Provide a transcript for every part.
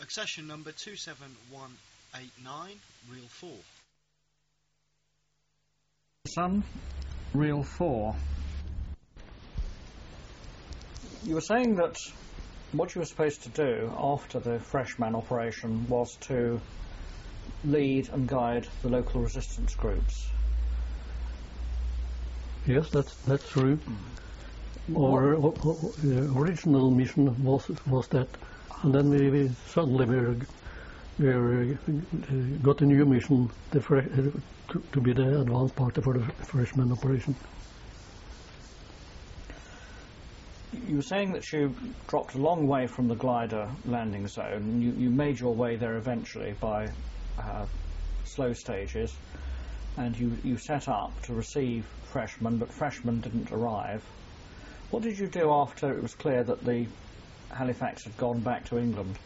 Accession number 27189, reel 4. Son, reel 4. You were saying that what you were supposed to do after the Freshman operation was to lead and guide the local resistance groups. Yes, that's true. Our original mission was that, and then we suddenly got a new mission to be the advanced party for the Freshman operation. You were saying that you dropped a long way from the glider landing zone. You made your way there eventually by slow stages, and you set up to receive Freshmen, but Freshmen didn't arrive. What did you do after it was clear that the Halifax had gone back to England?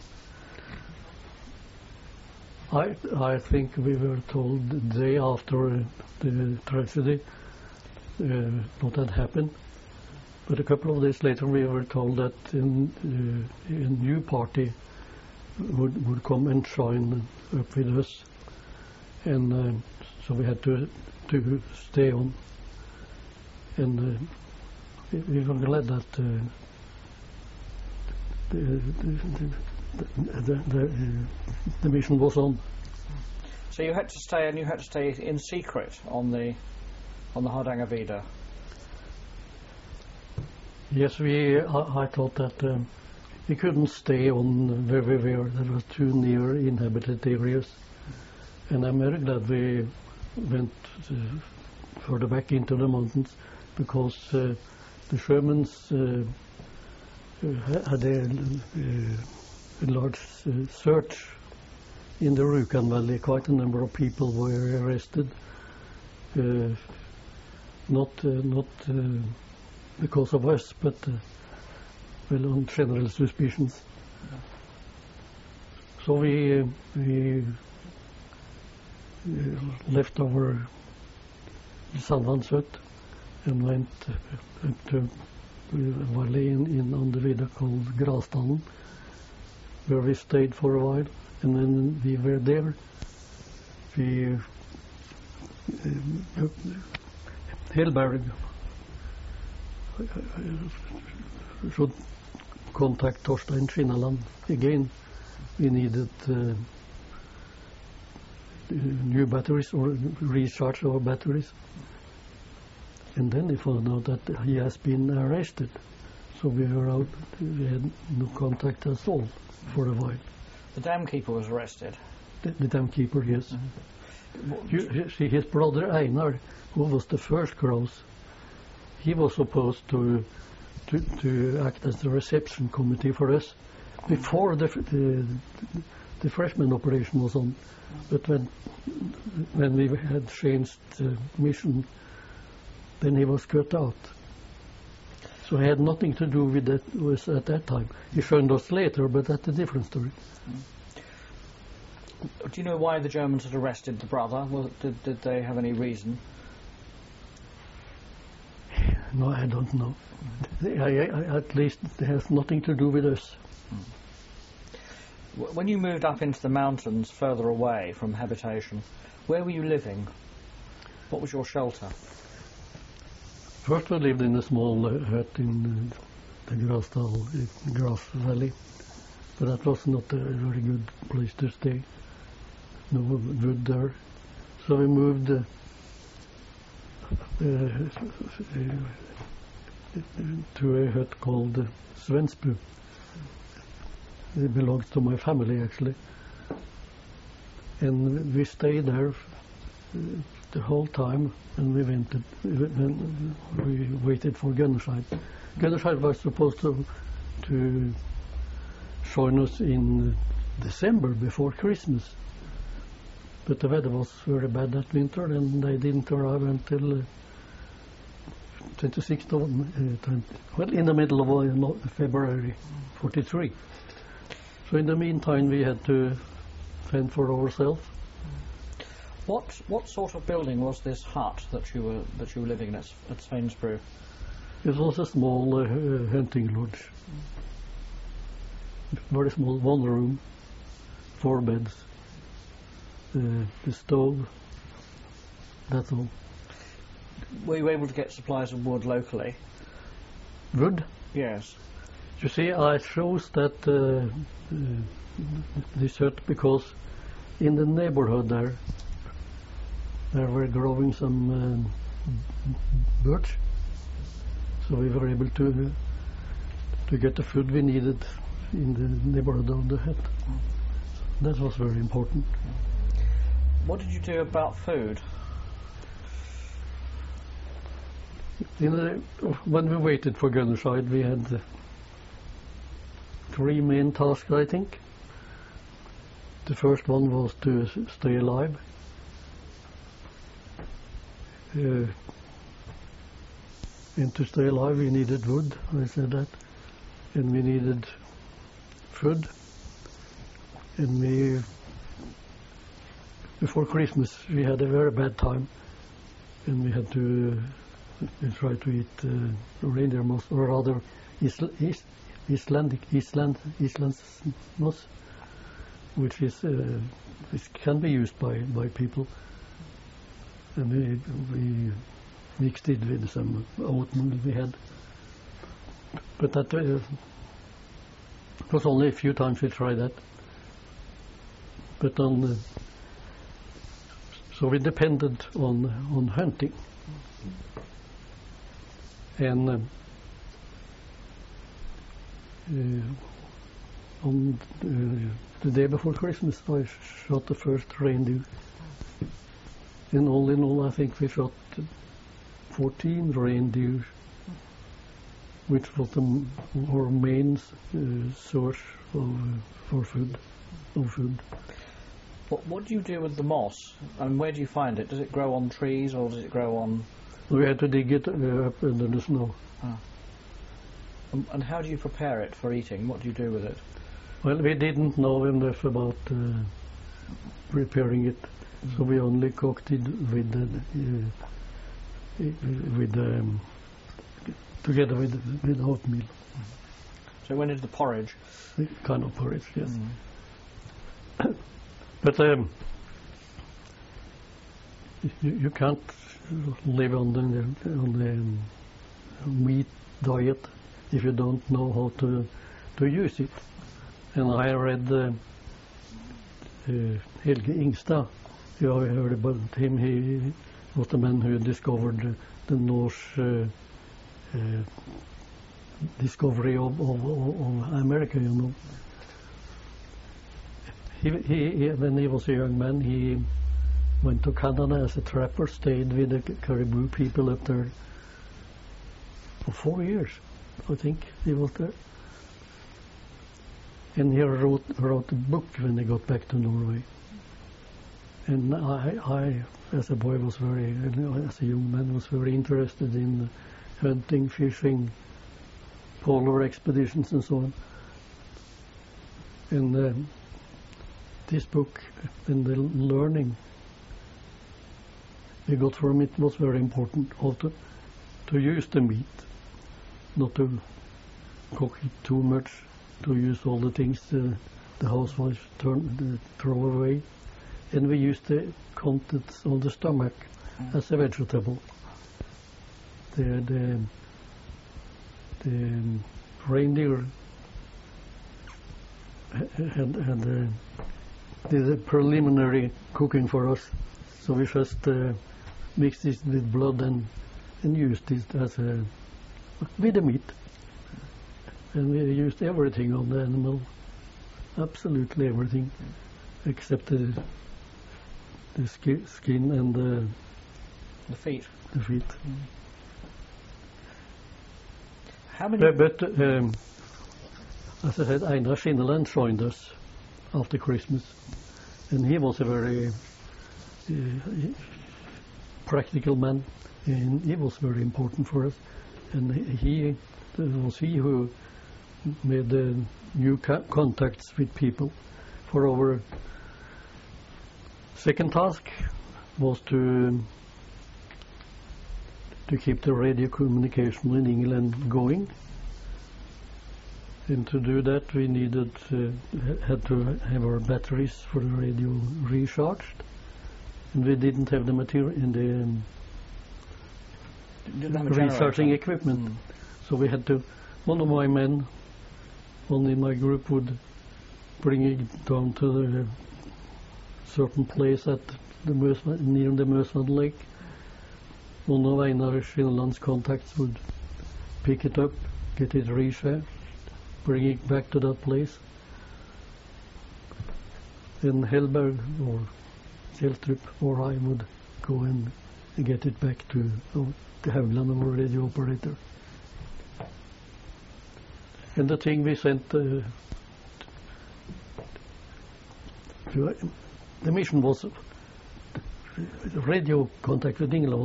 I think we were told the day after the tragedy what had happened. But a couple of days later we were told that a new party would come and join up with us. And so we had to stay on. And we were glad that the mission was on. So you had to stay, and you had to stay in secret on the Hardangervidda. Yes, I thought that we couldn't stay on where we were. That was too near inhabited areas. And I'm very glad we went further back into the mountains, because the Shermans had a large search in the Rjukan Valley. Quite a number of people were arrested, not because of us, but on general suspicions. So we left our Sandvanshut and went up to a valley on the Vidda called Grasdalen, where we stayed for a while. And when we were there, Helberg should contact Torstein Skinnaland again. We needed new batteries, or recharge our batteries. And then he found out that he has been arrested. So we were out, we had no contact at all for a while. The dam keeper was arrested? The dam keeper, yes. You see, his brother Einar, who was the first cross, he was supposed to act as the reception committee for us before the Freshman operation was on. But when we had changed mission, then he was cut out. So he had nothing to do with that at that time. He joined us later, but that's a different story. Do you know why the Germans had arrested the brother? Did they have any reason? No, I don't know. At least it has nothing to do with us. When you moved up into the mountains further away from habitation, where were you living? What was your shelter? First we lived in a small hut in the Grass Valley, but that was not a very good place to stay. No wood there. So we moved to a hut called Svensbu. It belongs to my family, actually. And we stayed there the whole time, and we waited for Gunnerscheid. Gunnerscheid was supposed to join us in December, before Christmas. But the weather was very bad that winter, and they didn't arrive until 26th of, in the middle of February 43. So in the meantime, we had to fend for ourselves. What sort of building was this hut that you were living in at Svensbro? It was a small hunting lodge, very small, one room. 4 beds, the stove, that's all. Were you able to get supplies of wood locally? Wood? Yes. You see, I chose that this hut because in the neighborhood there were growing some birch, so we were able to get the food we needed in the neighborhood of the hut. That was very important. What did you do about food? When we waited for Gunnerside, we had 3 main tasks, I think. The first one was to stay alive. And to stay alive we needed wood, I said that. And we needed food. And before Christmas we had a very bad time. And we had to try to eat reindeer moss, or rather Icelandic moss, which can be used by people. And we mixed it with some oatmeal we had. But that was only a few times we tried that. But so we depended on hunting. And on the day before Christmas, I shot the first reindeer. And all in all, I think we shot 14 reindeer, which was our main source for food. What do you do with the moss? And where do you find it? Does it grow on trees or does it grow on... We had to dig it up under the snow. Ah. And how do you prepare it for eating? What do you do with it? Well, we didn't know enough about preparing it, so we only cooked it together with oatmeal. So when is the porridge? Kind of porridge, yes. But you can't live on the meat diet if you don't know how to use it. And I read Helge Ingstad. You have heard about him. He was the man who discovered the Norse discovery of America, you know. When he was a young man, he went to Canada as a trapper, stayed with the Caribou people up there for 4 years, I think he was there. And he wrote a book when he got back to Norway. And I as a boy as a young man, was very interested in hunting, fishing, polar expeditions and so on. And this book and the learning we got from it was very important. How to use the meat, not to cook it too much, to use all the things the housewives throw away. And we used the contents of the stomach as a vegetable. The reindeer had did a preliminary cooking for us, so we just mixed it with blood and used it as with the meat. And we used everything on the animal, absolutely everything, except the skin and the feet. The feet. How many? But as I said, Einar Skinneland joined us after Christmas, and he was a very practical man, and he was very important for us. And it was he who made the new contacts with people. For our second task was to keep the radio communication in England going. And to do that, we needed had to have our batteries for the radio recharged, and we didn't have the material in the recharging equipment. So we had to. One of my men, one in my group, would bring it down to the certain place at the near the Møsvann Lake. One of Einar Skinneland's contacts would pick it up, get it recharged, bring it back to that place. And Hellberg or Kjellstrup or I would go and get it back to Haugland, our radio operator. And the thing we sent the mission was radio contact with England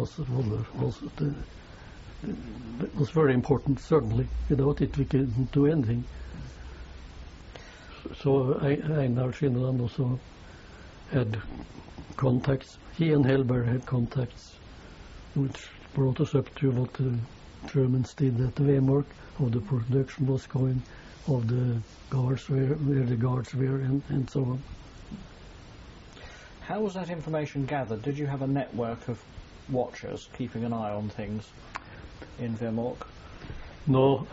was very important, certainly. Without it we couldn't do anything. So Einar Skinneland also had contacts. He and Hellberg had contacts which brought us up to what the Germans did at Vemork, how the production was going, of the guards, where the guards were, and so on. How was that information gathered? Did you have a network of watchers keeping an eye on things in Vemork? No.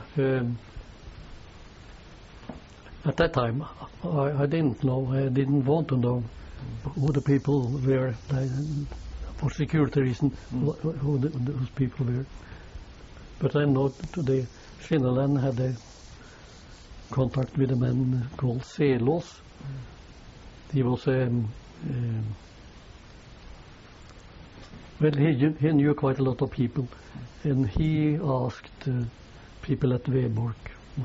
At that time, I didn't know. I didn't want to know who the people were, for security reasons, who those people were. But I know today Skinneland had a contact with a man called Selås. He was well, he knew quite a lot of people, and he asked people at Vemork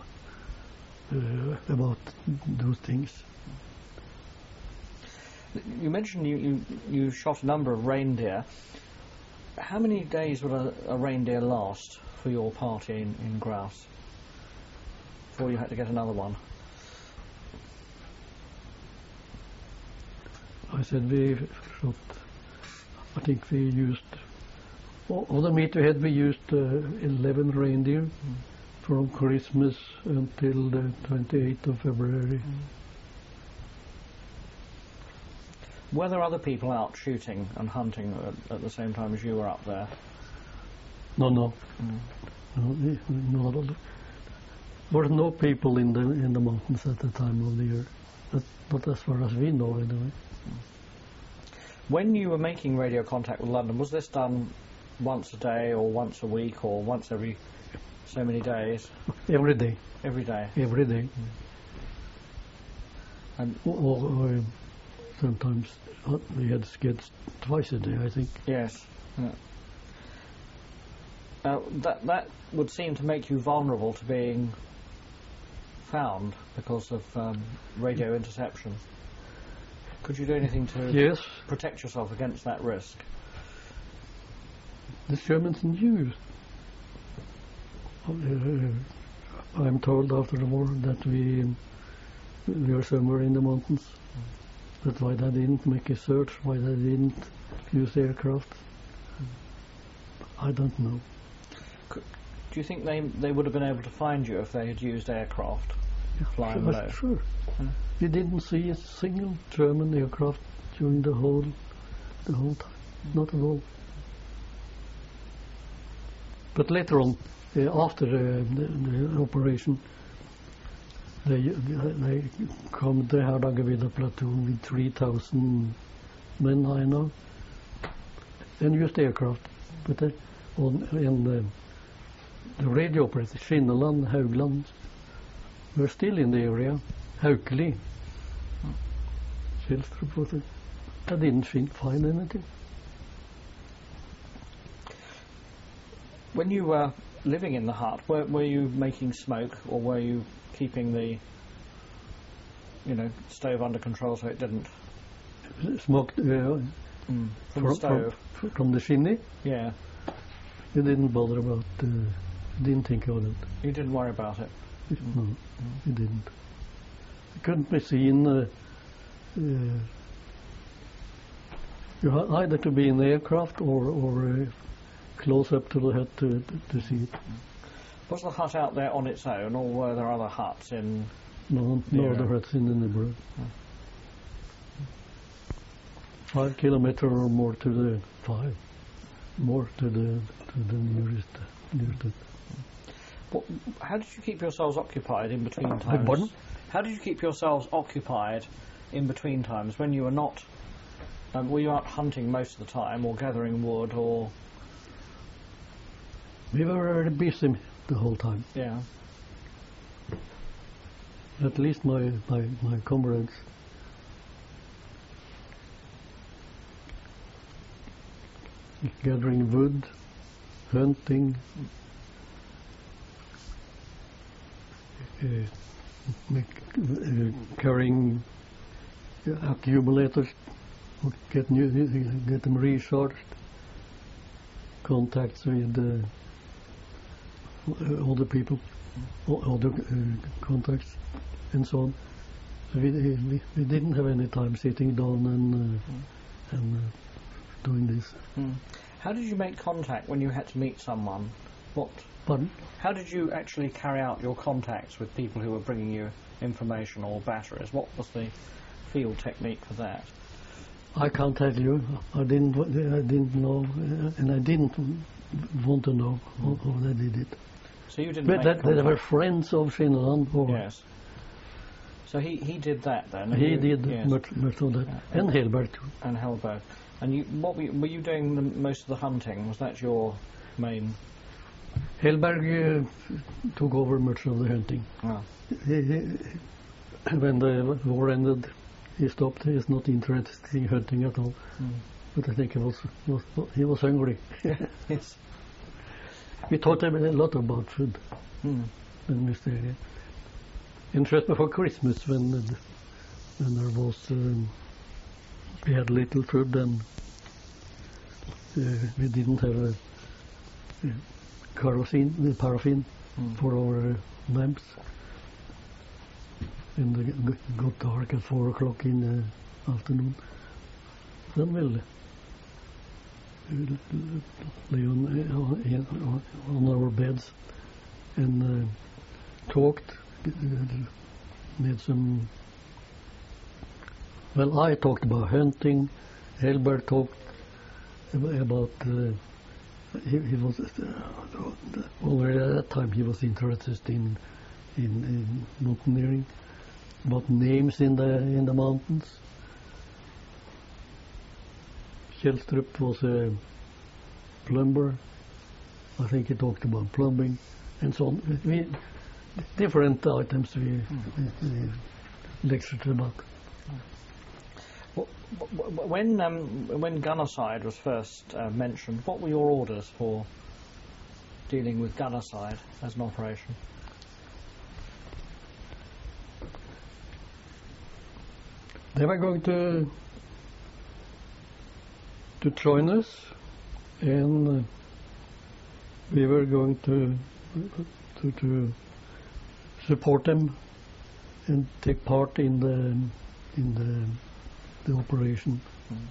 about those things. You mentioned you shot a number of reindeer. How many days would a reindeer last for your party in Grouse before you had to get another one? I said we shot, I think we used, all the meat we had, we used 11 reindeer from Christmas until the 28th of February. Were there other people out shooting and hunting at the same time as you were up there? No. No, there were no people in the mountains at the time of the year. Not as far as we know, anyway. When you were making radio contact with London, was this done once a day or once a week or once every so many days? Every day. Every day? Every day. And or sometimes we had skits twice a day, I think. Yes. Yeah. That would seem to make you vulnerable to being found because of radio interception. Could you do anything to protect yourself against that risk? The Germans knew. I'm told after the war that we were somewhere in the mountains. That's why they didn't make a search, why they didn't use aircraft. I don't know. Do you think they would have been able to find you if they had used aircraft flying low? Sure. We didn't see a single German aircraft during the whole time. Not at all. But later on, after the operation, they come to Hardangervidda platoon with 3,000 men, I know, and used aircraft. But the radio operators, Skinneland, Haugland, were still in the area. Haukeli, Kjellstrup, I didn't find anything. When you were living in the hut, were you making smoke, or were you keeping the stove under control so it didn't smoke from the stove? From the chimney? Yeah. You didn't bother about didn't think about it. You didn't worry about it? No, you didn't. It couldn't be seen. You had either to be in the aircraft or close up to the hut to see it. Was the hut out there on its own, or were there other huts in? No other huts in the neighborhood. 5 kilometers or more to the nearest. How did you keep yourselves occupied in between times? Pardon? How did you keep yourselves occupied in between times when you were not? Were you out hunting most of the time, or gathering wood, or? We were very busy the whole time. Yeah. At least my comrades. Gathering wood, hunting, carrying accumulators, get them recharged, contacts with other people, other contacts, and so on. So we didn't have any time sitting down and doing this. How did you make contact when you had to meet someone? Pardon? How did you actually carry out your contacts with people who were bringing you information or batteries? What was the field technique for that? I can't tell you. I didn't know, and I didn't want to know how they did it. So you didn't. But they were friends of Finland. Yes. So he did that then. He did much of that, and Hellberg too. And Hellberg. And what were you doing most of the hunting? Was that your main? Hellberg took over much of the hunting. Oh. When the war ended, he stopped. He's not interested in hunting at all. But I think he was hungry. Yes. We taught him a lot about food. And just before Christmas, when there was we had little food, and we didn't have paraffin for our lamps. And it got dark at 4 o'clock in the afternoon. Then we'll lay on our beds and talked, made some. Well, I talked about hunting. Hellberg talked about. He was already at that time. He was interested in mountaineering, about names in the mountains. Kjellstrup was a plumber. I think he talked about plumbing and so on. Different items we lectured about. When Gunnerside was first mentioned, what were your orders for dealing with Gunnerside as an operation? They were going to join us, and we were going to support them and take part in the operation.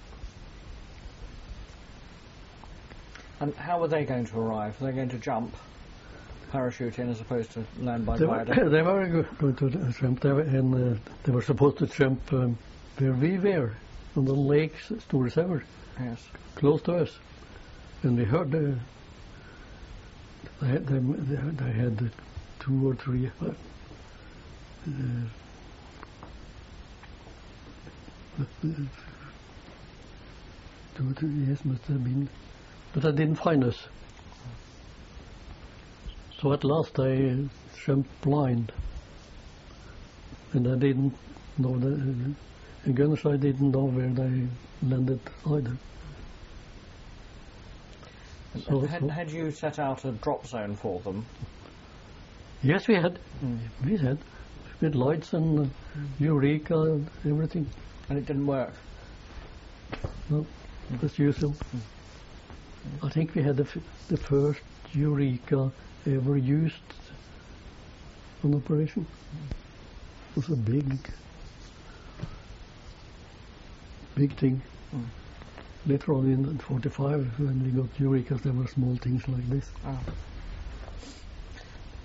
And how were they going to arrive? Were they going to jump, parachute in, as opposed to land by glider? They were going to jump there, and they were supposed to jump where we were, on the lake Storsauer. Yes. Close to us. And we heard they had 2 or 3 2 or 3 years must have been, but they didn't find us. So at last I jumped blind, and I didn't know and Gunnerside didn't know where they landed either. Had you set out a drop zone for them? Yes, we had. We had, with lights and Eureka and everything. And it didn't work? No, as usual. I think we had the first Eureka ever used on operation. It was a big thing. Later on in 45, when we got Eurekas, there were small things like this.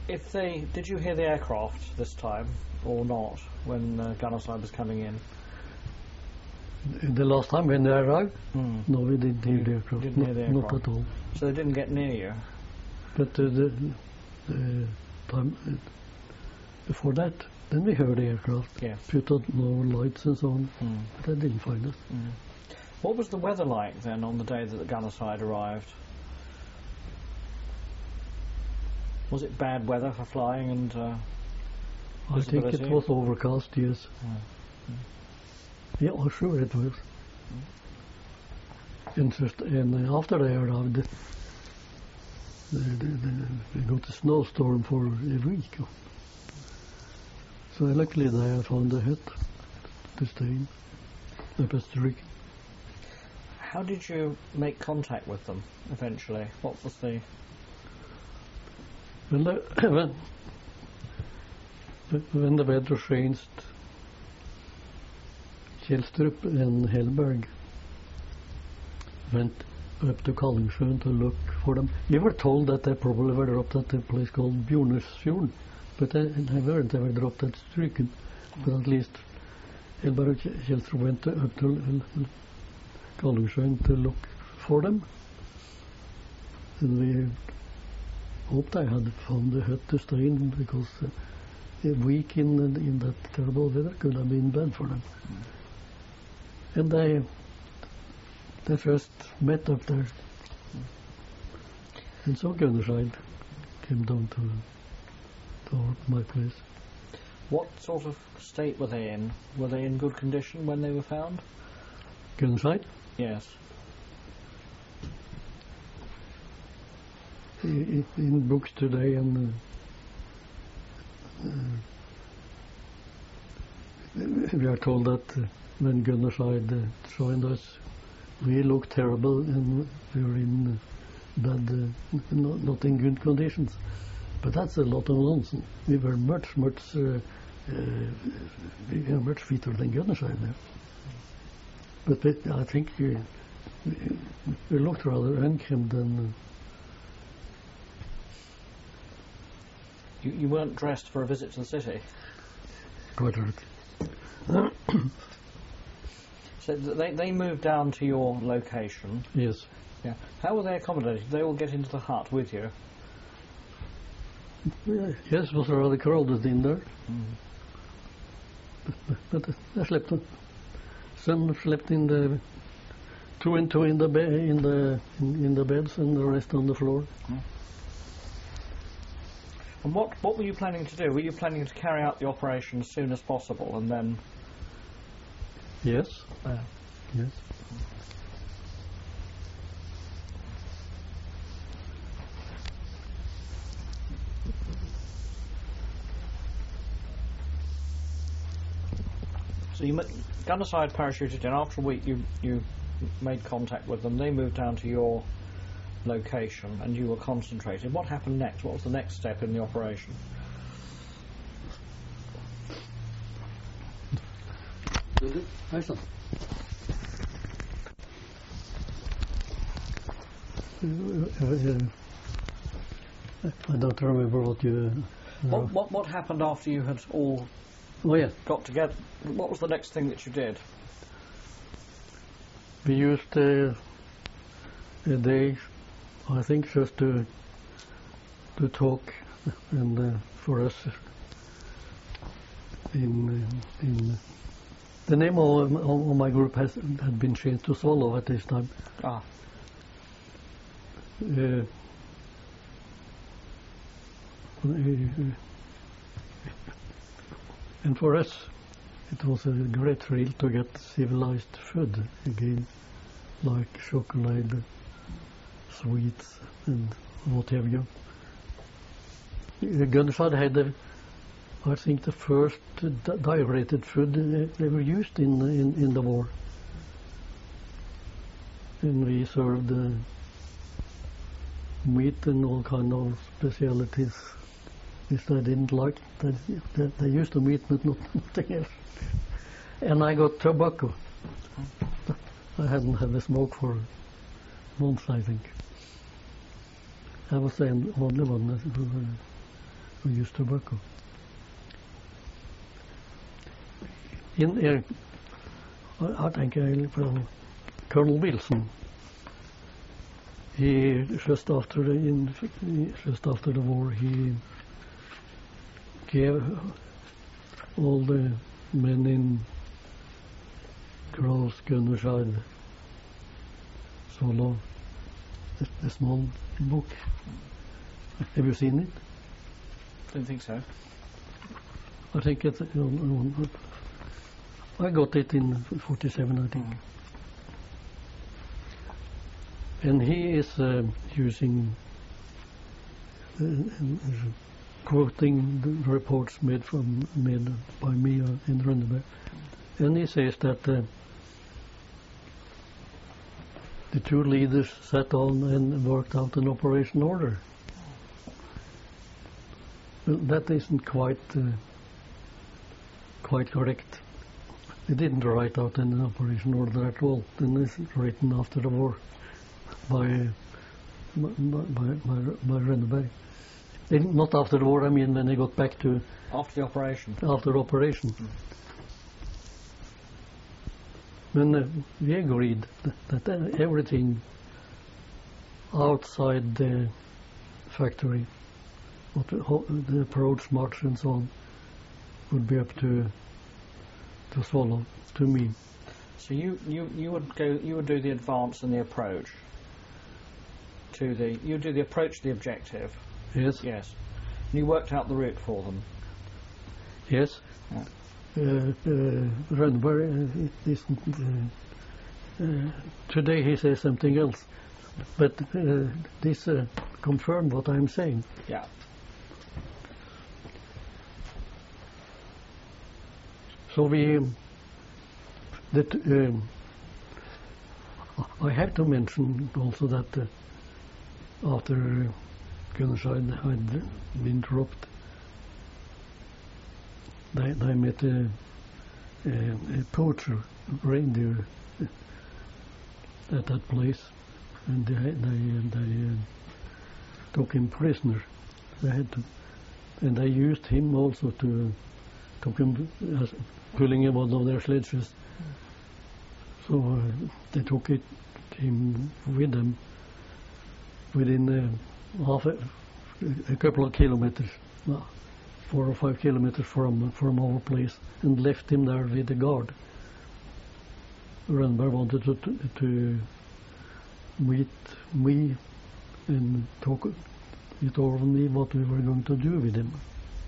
Did you hear the aircraft this time or not when Gunnerside was coming in? The last time when they arrived, no, we didn't hear the aircraft. Didn't hear the aircraft. Not at all. So they didn't get near you? But the time before that, then we heard the aircraft. Yes. Put on our lights and so on, but they didn't find us. What was the weather like then on the day that the Gunnerside arrived? Was it bad weather for flying and I think it visibility? was overcast, yes. Yeah, I'm sure it was. And after they arrived, we got a snowstorm for a week. So luckily they found a hut to stay in, up at Stricken. How did you make contact with them eventually? What was the... When the weather changed, Kjellstrup and Hellberg went up to Kallingsjøen to look for them. We were told that they probably were dropped at a place called Bjornesfjorden, but they weren't. They were dropped at Stricken. But at least Hellberg and Kjellstrup went up to Kallingsjøen to look for them. And we hoped I had found a hut to stay in, because a week in that terrible weather could have been bad for them. And they first met up there. And so Gunnerside came down to my place. What sort of state were they in? Were they in good condition when they were found? Gunnerside? Yes. In books today, and we are told that when Gunnerside joined us, we looked terrible and we were in bad, not in good conditions. But that's a lot of nonsense. We were much fitter than Gunnerside there. But I think we looked rather unkempt and. You weren't dressed for a visit to the city? Quite right. So they moved down to your location? Yes. Yeah. How were they accommodated? Did they all get into the hut with you? Yes, it was rather crowded in there. But I slept. Some slept in the two and two in the beds, and the rest on the floor. And what were you planning to do? Were you planning to carry out the operation as soon as possible, and then? Yes. Yes. So Gunnerside parachuted in. After a week, you made contact with them. They moved down to your location, and you were concentrated. What happened next? What was the next step in the operation? I don't remember what you. What happened after you had all got together? What was the next thing that you did? We used a day, I think, just to talk, and for us, in the name of my group had been changed to Swallow at this time. Ah. And for us, it was a great thrill to get civilized food again, like chocolate, sweets, and what have you. Gunnerside had, I think, the first diureted food ever used in the war. And we served meat and all kind of specialities which I didn't like. They used the meat but nothing else. And I got tobacco. I hadn't had a smoke for months, I think. I was the only one who used tobacco. I think Colonel Wilson. He just after the war, he gave all the men in Gross Gunnerside Swallow a small book. Have you seen it? Don't think so. I think it's. I got it in 47, I think. And he is using, quoting the reports made by me in Rønneberg. And he says that the two leaders sat on and worked out an operation order. Well, that isn't quite correct. They didn't write out an operation order at all. Then it's written after the war by Rønneberg. Not after the war, I mean when they got back to... After the operation? After the operation. When we agreed that everything outside the factory, the approach, march and so on, would be up to Swallow, to me. So you would do the advance and the approach to the... You do the approach to the objective. Yes. Yes. And you worked out the route for them. Yes. Yeah. Rønneberg isn't... today he says something else. But this confirmed what I'm saying. Yeah. So I have to mention also that after Gunnerside had been dropped, they met a poacher, reindeer, at that place, and they took him prisoner. They had to, and they used him also to took him as pulling him one of their sledges. So they took him with them within a couple of kilometers, 4 or 5 kilometers from our place, and left him there with the guard. Rønneberg wanted to meet me and talk it over with me what we were going to do with him.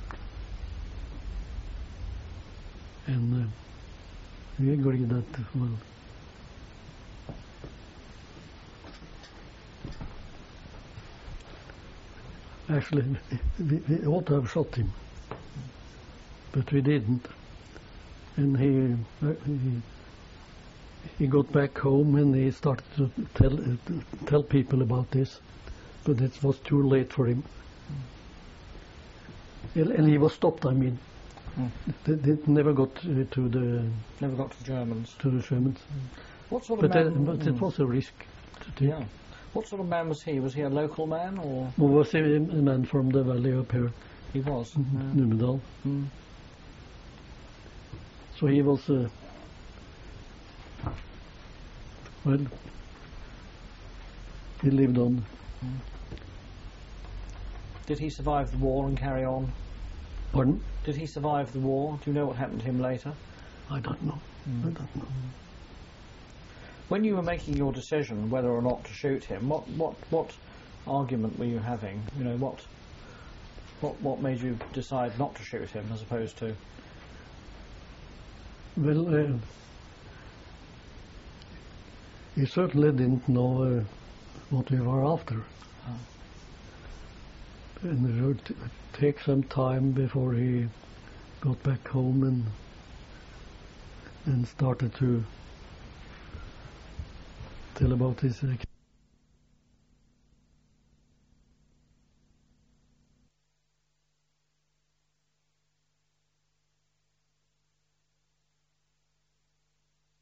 And we agreed that, well, actually, we ought to have shot him, but we didn't. And he got back home and he started to tell people about this, but it was too late for him. And he was stopped, I mean. They never got to the... Never got to the Germans. To the Germans. What sort of man... But it was a risk to take. Yeah. What sort of man was he? Was he a local man or...? Well, was he a man from the valley up here? He was. Numedal. So he was... well, he lived on. Did he survive the war and carry on? Pardon? Did he survive the war? Do you know what happened to him later? I don't know. I don't know. When you were making your decision whether or not to shoot him, what argument were you having? You know, what made you decide not to shoot him as opposed to? Well, he certainly didn't know what we were after. And it would take some time before he got back home and started to tell about his